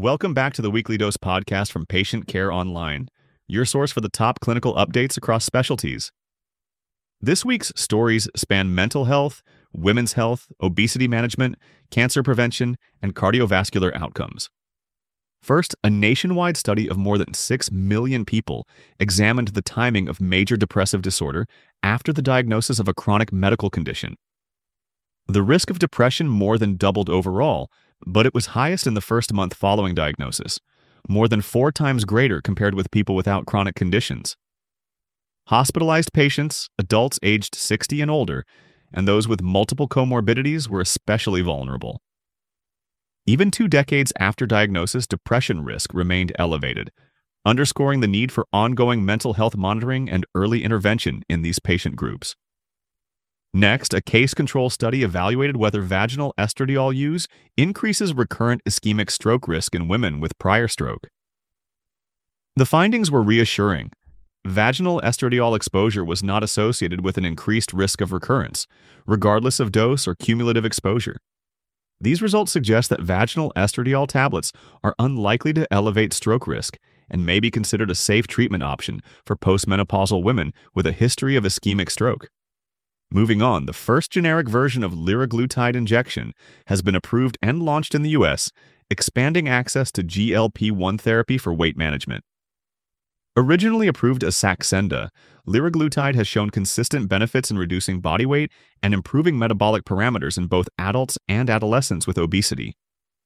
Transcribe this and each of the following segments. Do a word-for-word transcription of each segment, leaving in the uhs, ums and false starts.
Welcome back to the Weekly Dose podcast from Patient Care Online, your source for the top clinical updates across specialties. This week's stories span mental health, women's health, obesity management, cancer prevention, and cardiovascular outcomes. First, a nationwide study of more than six million people examined the timing of major depressive disorder after the diagnosis of a chronic medical condition. The risk of depression more than doubled overall, but it was highest in the first month following diagnosis, more than four times greater compared with people without chronic conditions. Hospitalized patients, adults aged sixty and older, and those with multiple comorbidities were especially vulnerable. Even two decades after diagnosis, depression risk remained elevated, underscoring the need for ongoing mental health monitoring and early intervention in these patient groups. Next, a case control study evaluated whether vaginal estradiol use increases recurrent ischemic stroke risk in women with prior stroke. The findings were reassuring. Vaginal estradiol exposure was not associated with an increased risk of recurrence, regardless of dose or cumulative exposure. These results suggest that vaginal estradiol tablets are unlikely to elevate stroke risk and may be considered a safe treatment option for postmenopausal women with a history of ischemic stroke. Moving on, the first generic version of liraglutide injection has been approved and launched in the U S, expanding access to G L P one therapy for weight management. Originally approved as Saxenda, liraglutide has shown consistent benefits in reducing body weight and improving metabolic parameters in both adults and adolescents with obesity.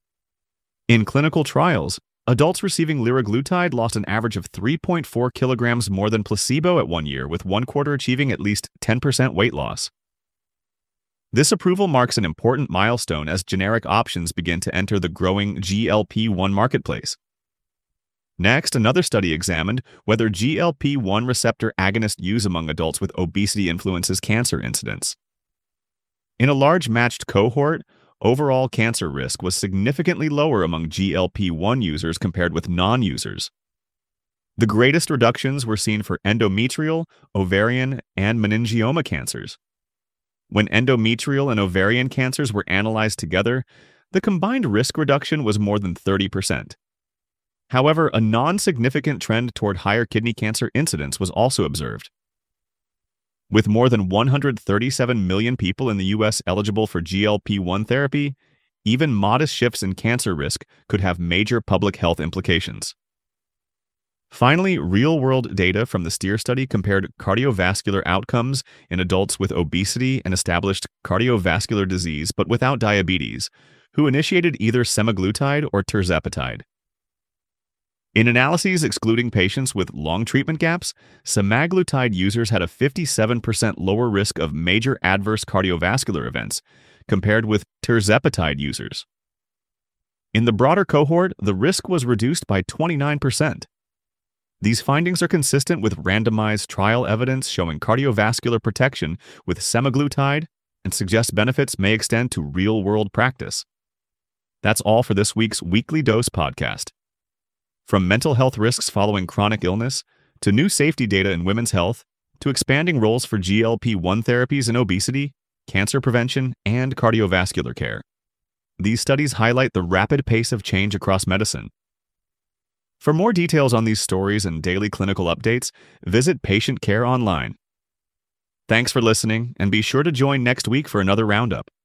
In clinical trials, adults receiving liraglutide lost an average of three point four kilograms more than placebo at one year, with one quarter achieving at least ten percent weight loss. This approval marks an important milestone as generic options begin to enter the growing G L P one marketplace. Next, another study examined whether G L P one receptor agonist use among adults with obesity influences cancer incidence. In a large matched cohort, overall cancer risk was significantly lower among G L P one users compared with non-users. The greatest reductions were seen for endometrial, ovarian, and meningioma cancers. When endometrial and ovarian cancers were analyzed together, the combined risk reduction was more than thirty percent. However, a non-significant trend toward higher kidney cancer incidence was also observed. With more than one hundred thirty-seven million people in the U S eligible for G L P one therapy, even modest shifts in cancer risk could have major public health implications. Finally, real-world data from the STEER study compared cardiovascular outcomes in adults with obesity and established cardiovascular disease but without diabetes, who initiated either semaglutide or tirzepatide. In analyses excluding patients with long treatment gaps, semaglutide users had a fifty-seven percent lower risk of major adverse cardiovascular events compared with tirzepatide users. In the broader cohort, the risk was reduced by twenty-nine percent. These findings are consistent with randomized trial evidence showing cardiovascular protection with semaglutide and suggest benefits may extend to real-world practice. That's all for this week's Weekly Dose podcast. From mental health risks following chronic illness, to new safety data in women's health, to expanding roles for G L P one therapies in obesity, cancer prevention, and cardiovascular care. These studies highlight the rapid pace of change across medicine. For more details on these stories and daily clinical updates, visit Patient Care Online. Thanks for listening, and be sure to join next week for another roundup.